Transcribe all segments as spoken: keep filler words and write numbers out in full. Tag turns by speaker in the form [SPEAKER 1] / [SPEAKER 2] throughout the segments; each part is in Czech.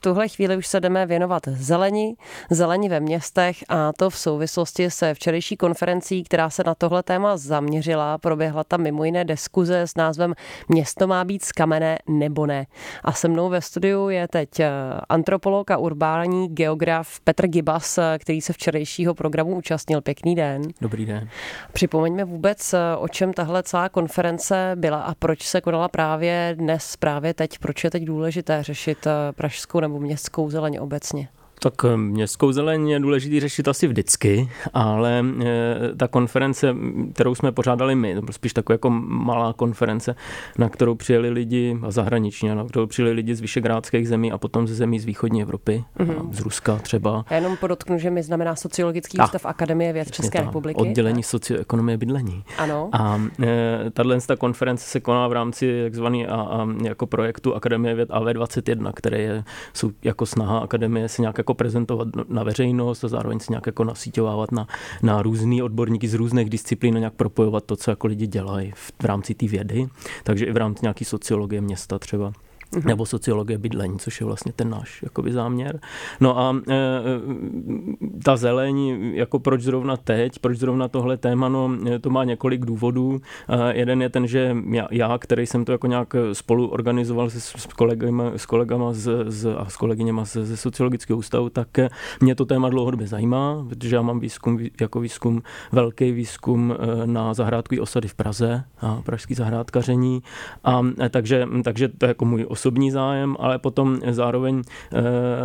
[SPEAKER 1] tuhle chvíli už se jdeme věnovat zeleni, zeleni ve městech a to v souvislosti se včerejší konferencí, která se na tohle téma zaměřila. Proběhla tam mimo jiné diskuze s názvem Město má být z kamene nebo ne. A se mnou ve studiu je teď antropolog a urbání geograf Petr Gibas, který se včerejšího programu účastnil. Pěkný den.
[SPEAKER 2] Dobrý den.
[SPEAKER 1] Připomeňme vůbec, o čem tahle celá konference byla a proč se konala právě dnes, právě teď, proč je teď důležité řešit pražskou nebo městskou zeleň obecně.
[SPEAKER 2] Tak městskou zeleň je důležitý řešit asi vždycky, ale ta konference, kterou jsme pořádali my, to byl spíš taková jako malá konference, na kterou přijeli lidi a zahraniční, na kterou přijeli lidi z vyšegrádských zemí a potom ze zemí z východní Evropy, mm-hmm. z Ruska třeba.
[SPEAKER 1] Já jenom podotknu, že mi znamená Sociologický
[SPEAKER 2] a,
[SPEAKER 1] ústav Akademie věd České
[SPEAKER 2] ta,
[SPEAKER 1] republiky.
[SPEAKER 2] Oddělení socioekonomie bydlení.
[SPEAKER 1] Ano.
[SPEAKER 2] A e, tato konference se konala v rámci takzvaný a, a, jako projektu Akademie věd A V dvacet jedna, které je, jsou jako snaha Akademie se nějak jako prezentovat na veřejnost a zároveň se nějak jako nasíťovávat na, na různý odborníky z různých disciplín a nějak propojovat to, co jako lidi dělají v, v rámci té vědy. Takže i v rámci nějaký sociologie města třeba. Uhum. Nebo sociologie bydlení, což je vlastně ten náš jakoby záměr. No a e, ta zeleň, jako proč zrovna teď, proč zrovna tohle téma, no to má několik důvodů. E, jeden je ten, že já, já, který jsem to jako nějak spolu organizoval se, s kolegama, s kolegama z, z, a s kolegyněma ze, ze sociologického ústavu, tak mě to téma dlouhodobě zajímá, protože já mám výzkum, jako výzkum, velký výzkum na zahrádkové osady v Praze a pražský zahrádkaření. A takže, takže to je jako můj osobní zájem, ale potom zároveň eh,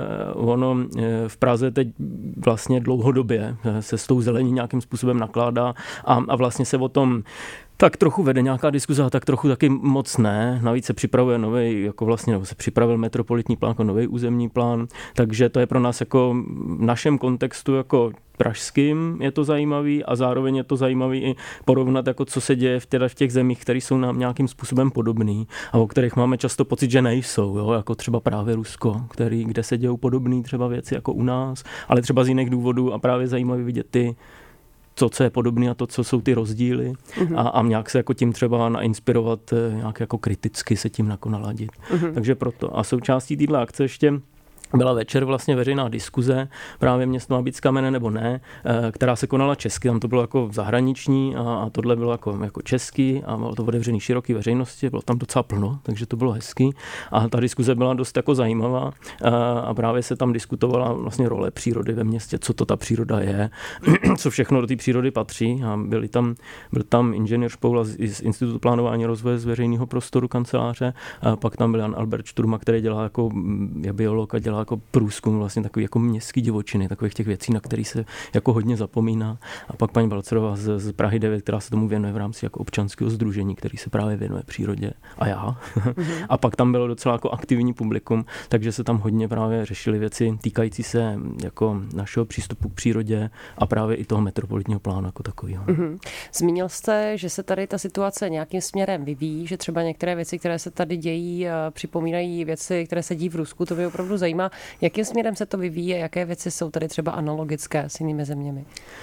[SPEAKER 2] ono eh, v Praze teď vlastně dlouhodobě se s tou zelení nějakým způsobem nakládá a, a vlastně se o tom tak trochu vede nějaká diskuze, a tak trochu taky moc ne. Navíc se připravuje nový, jako vlastně, nebo se připravil metropolitní plán, jako nový územní plán, takže to je pro nás jako v našem kontextu jako pražským je to zajímavý a zároveň je to zajímavý i porovnat, jako co se děje v, teda v těch zemích, které jsou nám nějakým způsobem podobný a o kterých máme často pocit, že nejsou, jo? Jako třeba právě Rusko, který, kde se dějou podobné třeba věci jako u nás, ale třeba z jiných důvodů a právě zajímavý vidět ty to, co je podobné a to, co jsou ty rozdíly uh-huh. a, a nějak se jako tím třeba nainspirovat, nějak jako kriticky se tím jako naladit. Uh-huh. Takže proto. A součástí této akce ještě byla večer vlastně veřejná diskuze, právě Město má být z kamene nebo ne, která se konala česky, tam to bylo jako zahraniční a, a tohle bylo jako, jako český a bylo to otevřený široký veřejnosti, bylo tam docela plno, takže to bylo hezký a ta diskuze byla dost jako zajímavá a, a právě se tam diskutovala vlastně role přírody ve městě, co to ta příroda je, co všechno do té přírody patří a byli tam, byl tam inženýr Špoula z, z Institutu plánování rozvoje z veřejného prostoru kanceláře, a pak tam byl Jan Albert Šturma, který dělá jako je biolog a dělá jako průzkum vlastně takový jako městský divočiny, takových těch věcí, na který se jako hodně zapomíná. A pak paní Balcerová z, z Prahy devět, která se tomu věnuje v rámci jako občanského sdružení, který se právě věnuje přírodě a já. Mm-hmm. A pak tam bylo docela jako aktivní publikum, takže se tam hodně právě řešily věci týkající se jako našeho přístupu k přírodě a právě i toho metropolitního plánu jako takového.
[SPEAKER 1] Mm-hmm. Zmínil jste, že se tady ta situace nějakým směrem vyvíjí, že třeba některé věci, které se tady dějí, připomínají věci, které se dějí v Rusku, to mě opravdu zajímá. Jakým směrem se to vyvíjí a jaké věci jsou tady třeba analogické s jinými zeměmi?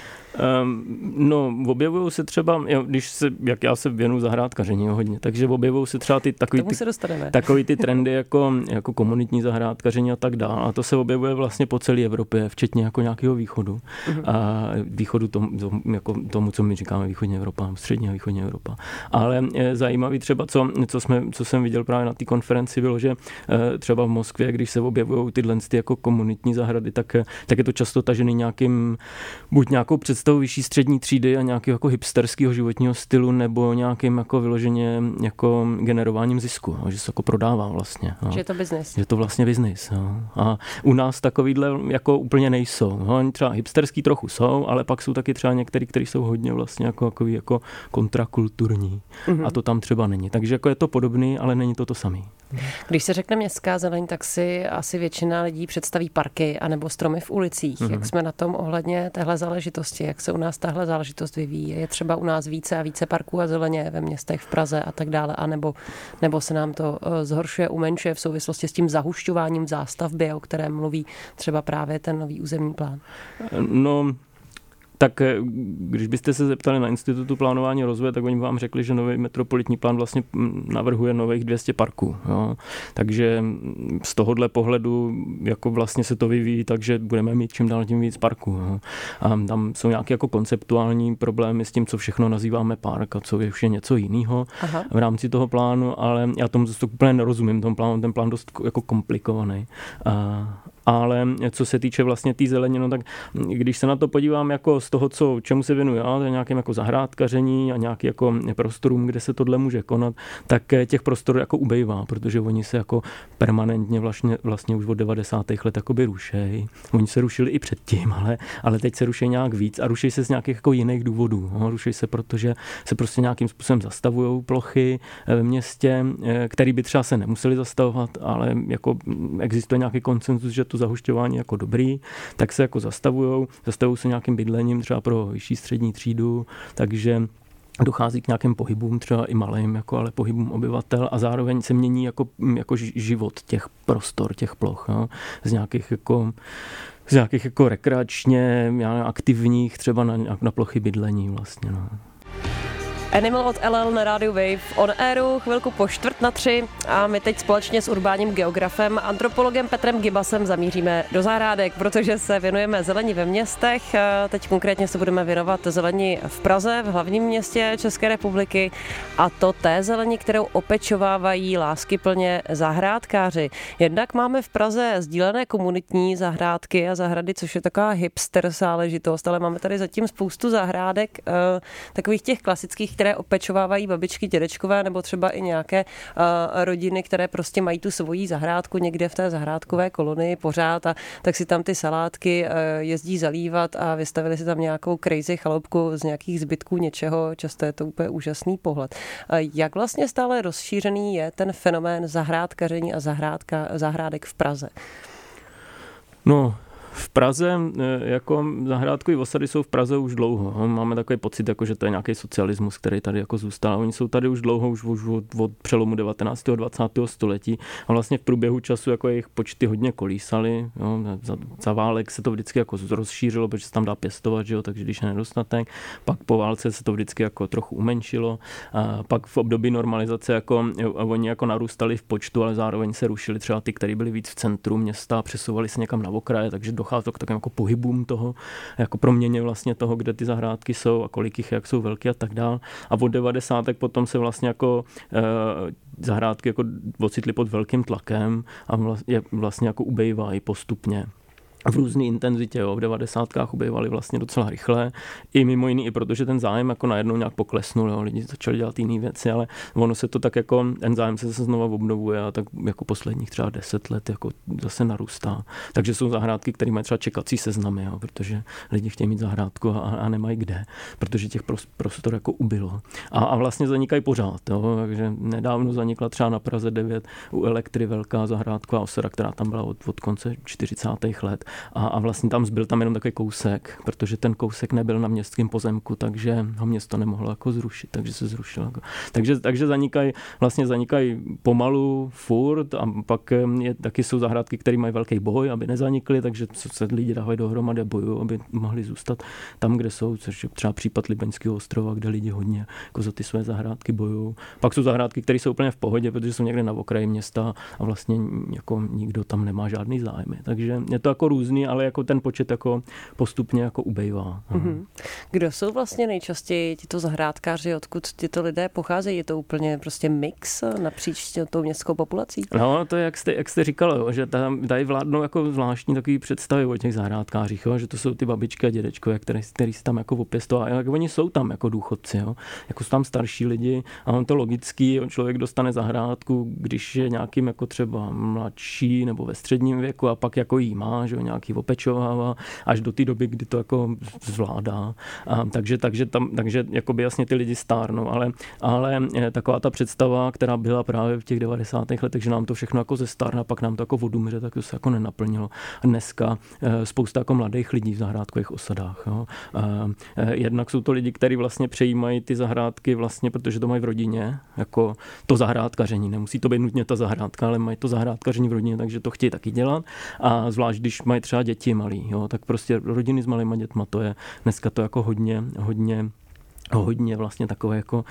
[SPEAKER 2] Um, no, objevují se třeba, když se, jak já se věnuju zahrádkaření hodně, takže objevují se třeba ty takový ty, takový ty trendy jako, jako komunitní zahrádkaření a tak dále. A to se objevuje vlastně po celé Evropě, včetně jako nějakého východu. Uh-huh. A východu tomu, tomu, jako tomu, co my říkáme východní Evropa, střední a východní Evropa. Ale je zajímavý třeba, co, co, jsme, co jsem viděl právě na té konferenci, bylo, že třeba v Moskvě, když se objevují tyhle ty jako komunitní zahrady, tak, tak je to často tažený nějakým, buď nějakou představu vyšší střední třídy a nějakého jako hipsterského životního stylu nebo nějakým jako vyloženě jako generováním zisku, že se jako prodává vlastně.
[SPEAKER 1] Že je to biznis.
[SPEAKER 2] Že je to vlastně biznis. A u nás takovýhle jako úplně nejsou. Oni třeba hipsterský trochu jsou, ale pak jsou taky třeba některý, kteří jsou hodně vlastně jako, jako, jako kontrakulturní. Mm-hmm. A to tam třeba není. Takže jako je to podobný, ale není to to samý.
[SPEAKER 1] Když se řekne městská zeleň, tak si asi většina lidí představí parky anebo stromy v ulicích. Mm-hmm. Jak jsme na tom ohledně téhle záležitosti? Jak se u nás tahle záležitost vyvíjí? Je třeba u nás více a více parků a zeleně ve městech, v Praze a tak dále? A nebo, nebo se nám to zhoršuje, umenšuje v souvislosti s tím zahušťováním zástavby, o kterém mluví třeba právě ten nový územní plán?
[SPEAKER 2] No... Tak když byste se zeptali na Institutu plánování rozvoje, tak oni vám řekli, že nový metropolitní plán vlastně navrhuje nových dvě stě parků. Jo. Takže z tohohle pohledu jako vlastně se to vyvíjí, takže budeme mít čím dál tím víc parků. Jo. A tam jsou nějaké jako konceptuální problémy s tím, co všechno nazýváme park a co je už je něco jiného v rámci toho plánu, ale já tomu to úplně nerozumím, tomu plánu, ten plán dost jako komplikovaný. A ale co se týče vlastně té tý zeleně, no tak když se na to podívám jako z toho, co, čemu se věnuju, já, to je nějakým jako zahrádkaření a nějaký jako prostorům, kde se tohle může konat, tak těch prostorů jako ubejvá, protože oni se jako permanentně vlastně, vlastně už od devadesátých let jakoby rušejí. Oni se rušili i předtím, ale, ale teď se ruší nějak víc a ruší se z nějakých jako jiných důvodů. No, ruší se, protože se prostě nějakým způsobem zastavují plochy ve městě, které by třeba se nemuseli zastavovat, ale jako existuje nějaký konsenzus, že to zahušťování jako dobrý, tak se jako zastavujou, zastavují se nějakým bydlením třeba pro vyšší střední třídu, takže dochází k nějakým pohybům, třeba i malým, jako, ale pohybům obyvatel a zároveň se mění jako, jako život těch prostor, těch ploch, jo, z nějakých jako z nějakých jako rekreačně aktivních třeba na, na plochy bydlení vlastně, no.
[SPEAKER 1] Animal od L L na rádiu Wave on airu, chvilku po čtvrt na tři a my teď společně s urbánním geografem, antropologem Petrem Gibasem zamíříme do zahrádek, protože se věnujeme zelení ve městech. Teď konkrétně se budeme věnovat zelení v Praze, v hlavním městě České republiky, a to té zelení, kterou opečovávají láskyplně zahrádkáři. Jednak máme v Praze sdílené komunitní zahrádky a zahrady, což je taková hipster záležitost, ale máme tady zatím spoustu zahrádek, takových těch klasických, které opečovávají babičky, dědečkové nebo třeba i nějaké uh, rodiny, které prostě mají tu svoji zahrádku někde v té zahrádkové kolonii pořád a tak si tam ty salátky uh, jezdí zalívat a vystavili si tam nějakou crazy chaloupku z nějakých zbytků něčeho. Často je to úplně úžasný pohled. Uh, jak vlastně stále rozšířený je ten fenomén zahrádkaření a zahrádka, zahrádek v Praze?
[SPEAKER 2] No, v Praze, jako zahrádkové osady jsou v Praze už dlouho. Máme takový pocit, jako, že to je nějaký socialismus, který tady jako zůstal. Oni jsou tady už dlouho, už, už od, od přelomu devatenáctého a dvacátého století. A vlastně v průběhu času jako jejich počty hodně kolísaly. Jo. Za, za válek se to vždycky jako rozšířilo, protože se tam dá pěstovat, že jo, takže když je nedostatek. Pak po válce se to vždycky jako trochu umenšilo. A pak v období normalizace jako, oni jako narůstali v počtu, ale zároveň se rušili třeba ty, které byly víc v centru města, přesouvali se někam na okraje, takže dochází k takovým jako pohybům toho, jako proměně vlastně toho, kde ty zahrádky jsou a kolik jich, jak jsou velké a tak dál. A od devadesátek potom se vlastně jako e, zahrádky jako ocitly pod velkým tlakem a vlastně, vlastně jako ubejvají postupně. V různé intenzitě, jo. V devadesátkách ubývaly vlastně docela rychle, i mimo jiný, i protože ten zájem jako najednou nějak poklesnul, jo. Lidi začali dělat jiné věci, ale ono se to tak jako, ten zájem se zase znova obnovuje a tak jako posledních třeba deset let jako zase narůstá. Takže jsou zahrádky, které mají třeba čekací seznamy, jo, protože lidi chtějí mít zahrádku a, a nemají kde, protože těch prostor jako ubylo. A, a vlastně zanikají pořád, jo. Takže nedávno zanikla třeba na Praze devět u Elektry velká zahrádková osada, která tam byla od, od konce čtyřicátých let. A, a vlastně tam zbyl tam jenom takový kousek, protože ten kousek nebyl na městském pozemku, takže ho město nemohlo jako zrušit, takže se zrušilo. Takže, takže zanikají, vlastně zanikají pomalu, furt, a pak je, taky jsou zahrádky, které mají velký boj, aby nezanikly, takže se lidi dávají dohromady a bojují, aby mohli zůstat tam, kde jsou, což je třeba případ Libeňského ostrova, kde lidi hodně jako za ty své zahrádky bojují. Pak jsou zahrádky, které jsou úplně v pohodě, protože jsou někde na okraji města a vlastně jako nikdo tam nemá žádný zájmy. Takže je to jako různý, ale jako ten počet jako postupně jako ubejvá.
[SPEAKER 1] Mm-hmm. Kdo jsou vlastně nejčastěji tito zahrádkáři, odkud tyto lidé pocházejí? Je to úplně prostě mix napříč tou městskou populací?
[SPEAKER 2] No, to je, jak jste, jak jste říkal, jo, že tam tady vládnou jako zvláštní takový představy o těch zahrádkářích, jo, že to jsou ty babičky a dědečkové, který, který si tam jako opěstovají. A jak oni jsou tam jako důchodci, jo, jako jsou tam starší lidi a on to logický, člověk dostane zahrádku, když je nějakým jako třeba mladší nebo ve středním věku a pak jako jí má, že jo, nějaký opečovává až do té doby, kdy to jako zvládá. A takže, takže tam, takže jakoby jasně ty lidi stárnou, ale, ale taková ta představa, která byla právě v těch devadesátých letech, že nám to všechno jako zestárne, pak nám to jako odumře, tak to se jako nenaplnilo. A dneska spousta jako mladých lidí v zahrádkových osadách. Jo. Jednak jsou to lidi, kteří vlastně přejímají ty zahrádky vlastně, protože to mají v rodině, jako to zahrádkaření. Nemusí to být nutně ta zahrádka, ale mají to zahrádkaření v rodině, takže to chtějí taky dělat. A zvlášť, když mají mají třeba děti malí, jo, tak prostě rodiny s malýma dětma, to je dneska to jako hodně, hodně hodně vlastně takové jako,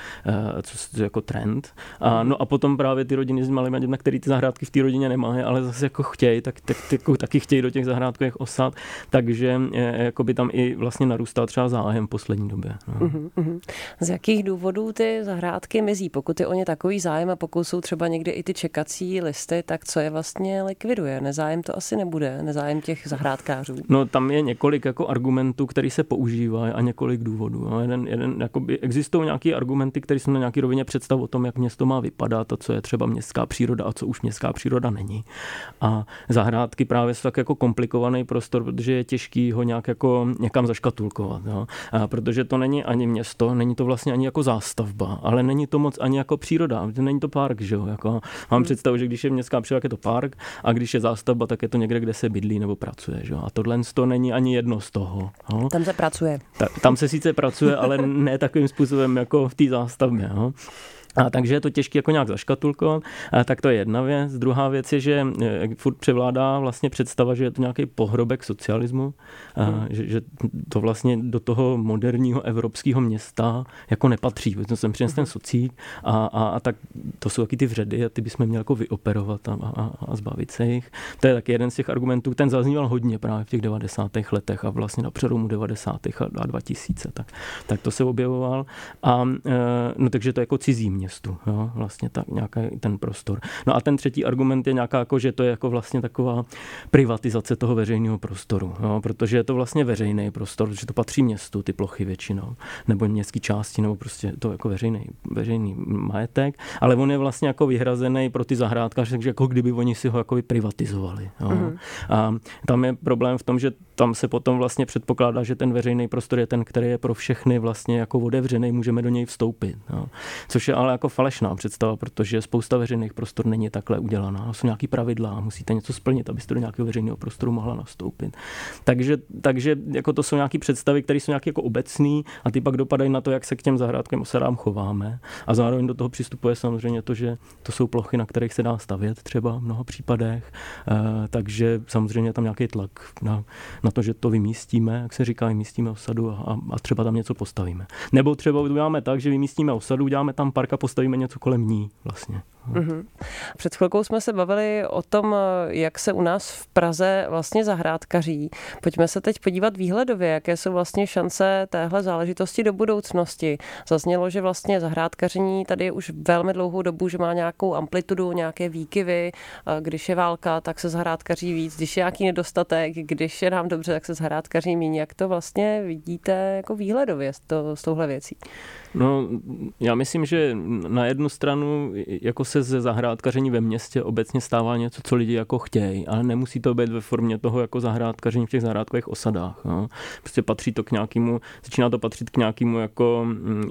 [SPEAKER 2] co, jako trend. A, no a potom právě ty rodiny s malými dětmi, který ty zahrádky v té rodině nemají, ale zase jako chtějí, tak, tak, tak taky chtějí do těch zahrádkových osad, takže jako by tam i vlastně narůstal třeba zájem v poslední době. No.
[SPEAKER 1] Uh-huh, uh-huh. Z jakých důvodů ty zahrádky mizí? Pokud je o ně takový zájem a pokud jsou třeba někdy i ty čekací listy, tak co je vlastně likviduje? Nezájem to asi nebude, nezájem těch zahrádkářů.
[SPEAKER 2] No tam je několik jako argumentů, který se používají a několik důvodů. No, jeden, jeden Jakoby existují nějaké argumenty, které jsou na nějaké rovině představ o tom, jak město má vypadat a co je třeba městská příroda a co už městská příroda není. A zahrádky právě jsou tak jako komplikovaný prostor, protože je těžký ho nějak jako někam zaškatulkovat. Jo? A protože to není ani město, není to vlastně ani jako zástavba, ale není to moc ani jako příroda, není to park. Že jo? Jako, mám hmm. představu, že když je městská příroda, tak je to park a když je zástavba, tak je to někde, kde se bydlí nebo pracuje. Že jo? A tohle to není ani jedno z toho. Jo?
[SPEAKER 1] Tam se pracuje.
[SPEAKER 2] Ta, tam se sice pracuje, ale ne takovým způsobem jako v té zástavbě. No. A takže je to těžké jako nějak zaškatulkovat, a tak to je jedna věc. Druhá věc je, že furt převládá vlastně představa, že je to nějaký pohrobek socialismu, a hmm. že, že to vlastně do toho moderního evropského města jako nepatří. To jsem přines ten socík a, a, a tak to jsou taky ty vředy a ty bychom měli jako vyoperovat a, a, a zbavit se jich. To je taky jeden z těch argumentů, ten zazníval hodně právě v těch devadesátých letech a vlastně na přelomu devadesátých a dva tisíce. Tak, tak to se objevoval. A no takže to je jako cizí městu, jo, vlastně tak nějaký ten prostor. No a ten třetí argument je nějaká jako, že to je jako vlastně taková privatizace toho veřejného prostoru, jo, protože je to vlastně veřejný prostor, že to patří městu, ty plochy většinou, nebo městské části, nebo prostě to jako veřejný, veřejný majetek, ale on je vlastně jako vyhrazený pro ty zahrádkáře, takže jako kdyby oni si ho jako privatizovali. Jo. Mm-hmm. A tam je problém v tom, že tam se potom vlastně předpokládá, že ten veřejný prostor je ten, který je pro všechny vlastně jako otevřený, můžeme do něj vstoupit. Jo. Což je ale jako falešná představa, protože spousta veřejných prostor není takhle udělaná. Jsou nějaký pravidla, musíte něco splnit, abyste do nějakého veřejného prostoru mohla nastoupit. Takže, takže jako to jsou nějaké představy, které jsou nějaké jako obecný a ty pak dopadají na to, jak se k těm zahrádkovým osadám chováme. A zároveň do toho přistupuje samozřejmě to, že to jsou plochy, na kterých se dá stavět třeba v mnoha případech. E, takže samozřejmě tam nějaký tlak na, na to, že to vymístíme, jak se říká, vymístíme osadu a, a třeba tam něco postavíme. Nebo třeba uděláme tak, že vymístíme osadu, uděláme tam park a postavíme něco kolem ní vlastně.
[SPEAKER 1] Mm-hmm. Před chvilkou jsme se bavili o tom, jak se u nás v Praze vlastně zahrádkaří. Pojďme se teď podívat výhledově, jaké jsou vlastně šance téhle záležitosti do budoucnosti. Zaznělo, že vlastně zahrádkaření tady je už velmi dlouhou dobu, že má nějakou amplitudu, nějaké výkyvy. Když je válka, tak se zahrádkaří víc. Když je nějaký nedostatek, když je nám dobře, tak se zahrádkaří méně. Jak to vlastně vidíte jako výhledově s, to, s touhle věcí?
[SPEAKER 2] No, já myslím, že na jednu stranu jako se ze zahrádkaření ve městě obecně stává něco, co lidi jako chtějí, ale nemusí to být ve formě toho jako zahrádkaření v těch zahrádkových osadách. No. Prostě patří to k nějakému, začíná to patřit k nějakému jako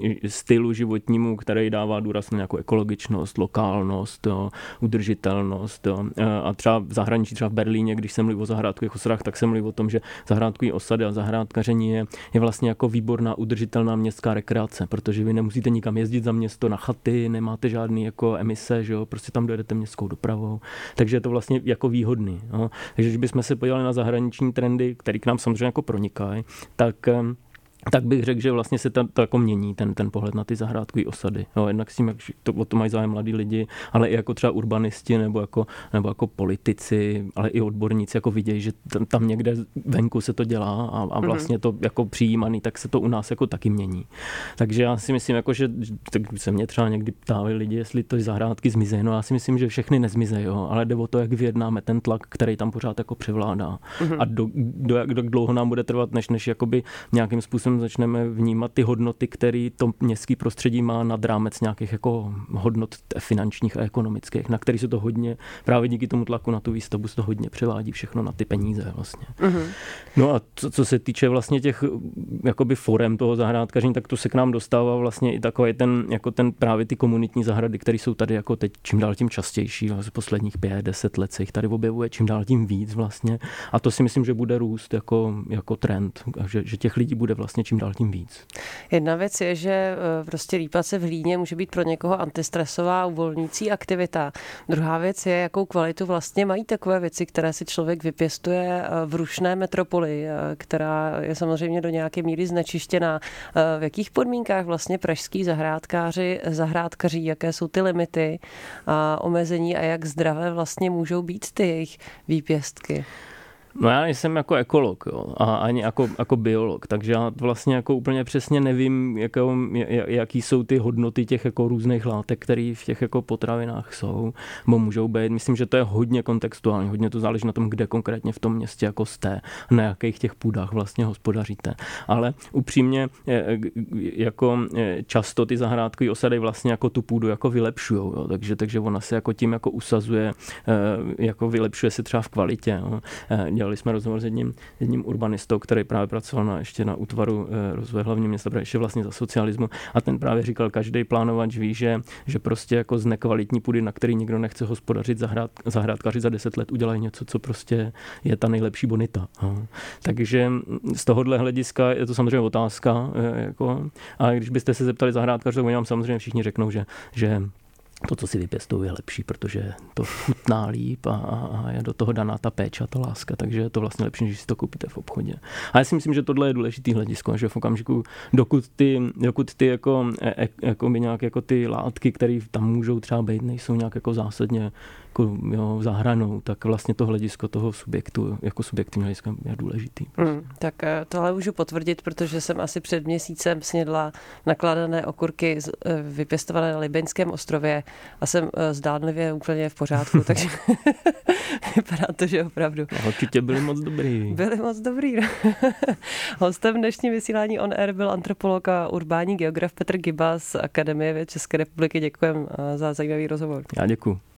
[SPEAKER 2] stylu životnímu, který dává důraz na nějakou ekologičnost, lokálnost, jo, udržitelnost. Jo. A třeba v zahraničí, třeba v Berlíně, když se mluví o zahrádkových osadách, tak se mluví o tom, že zahrádkové osady a zahrádkaření je, je vlastně jako výborná udržitelná městská rekreace, protože že vy nemusíte nikam jezdit za město na chaty, nemáte žádný jako emise, že jo, prostě tam dojedete městskou dopravou. Takže je to vlastně jako výhodný. Jo. Takže když bychom se podívali na zahraniční trendy, které k nám samozřejmě jako pronikají, tak tak bych řekl, že vlastně se to, to jako mění, ten, ten pohled na ty zahrádkové osady. Jo, jednak s tím, jak to, o to mají zájem mladí lidi, ale i jako třeba urbanisti nebo jako, nebo jako politici, ale i odborníci jako vidějí, že tam, tam někde venku se to dělá a, a vlastně to jako přijímaný, tak se to u nás jako taky mění. Takže já si myslím, jako, že tak se mě třeba někdy ptávali lidi, jestli to zahrádky zmizejí. No já si myslím, že všechny nezmizejí, jo, ale jde o to, jak vyjednáme ten tlak, který tam pořád jako převládá. Mm-hmm. A do, do, jak do, dlouho nám bude trvat, než, než jakoby nějakým způsobem začneme vnímat ty hodnoty, které to městské prostředí má nad rámec nějakých jako hodnot finančních a ekonomických, na který se to hodně, právě díky tomu tlaku na tu výstavbu se to hodně převádí všechno na ty peníze vlastně. Mm-hmm. No a co, co se týče vlastně těch jakoby forem toho zahrádkaření, tak to se k nám dostává vlastně i takový ten, jako ten právě ty komunitní zahrady, které jsou tady jako teď čím dál tím častější, vlastně posledních pět, deset let se jich tady objevuje čím dál tím víc vlastně a to si myslím, že bude růst jako, jako trend, že, že těch lidí bude vlastně vlastně čím dál tím víc.
[SPEAKER 1] Jedna věc je, že prostě lípat se v hlíně může být pro někoho antistresová, uvolňující aktivita. Druhá věc je, jakou kvalitu vlastně mají takové věci, které si člověk vypěstuje v rušné metropoli, která je samozřejmě do nějaké míry znečištěná. V jakých podmínkách vlastně pražský zahrádkáři zahrádkaří, jaké jsou ty limity a omezení a jak zdravé vlastně můžou být ty jejich výpěstky?
[SPEAKER 2] No já nejsem jako ekolog, jo, a ani jako, jako biolog, takže já vlastně jako úplně přesně nevím, jako, jaký jsou ty hodnoty těch jako různých látek, které v těch jako potravinách jsou, nebo můžou být. Myslím, že to je hodně kontextuální, hodně to záleží na tom, kde konkrétně v tom městě jako jste, na jakých těch půdách vlastně hospodaříte. Ale upřímně jako často ty zahrádkové osady vlastně jako tu půdu jako vylepšujou, jo, takže, takže ona se jako tím jako usazuje, jako vylepšuje se třeba v kvalitě. Jo. Dělali jsme rozhovor s jedním, jedním urbanistou, který právě pracoval na, ještě na útvaru e, rozvoje hlavního města, ještě vlastně za socialismu, a ten právě říkal, každý plánovač ví, že, že prostě jako z nekvalitní půdy, na který nikdo nechce hospodařit, zahrad, zahrádkaři za deset let udělají něco, co prostě je ta nejlepší bonita. No. Takže z tohohle hlediska je to samozřejmě otázka. E, jako, a když byste se zeptali zahrádkařů, tak oni vám samozřejmě všichni řeknou, že, že to, co si vypěstují, je lepší, protože to chutná líp a, a je do toho daná ta péče a ta láska, takže je to vlastně lepší, než si to koupíte v obchodě. A já si myslím, že tohle je důležitý hledisko, že v okamžiku, dokud ty, dokud ty jako, e, jako, nějak jako ty látky, které tam můžou třeba být, nejsou nějak jako zásadně jako, jo, za hranou, tak vlastně to hledisko toho subjektu, jako subjektivního hlediska je důležitý.
[SPEAKER 1] Mm, tak tohle můžu potvrdit, protože jsem asi před měsícem snědla nakladané okurky vypěstované na Libeňském ostrově a jsem zdánlivě úplně v pořádku, takže vypadá to, že opravdu.
[SPEAKER 2] Určitě byli moc dobrý.
[SPEAKER 1] Byli moc dobrý. Hostem dnešní vysílání On Air byl antropolog a urbání geograf Petr Giba z Akademie věd České republiky. Děkujem za zajímavý rozhovor.
[SPEAKER 2] Já děkuju.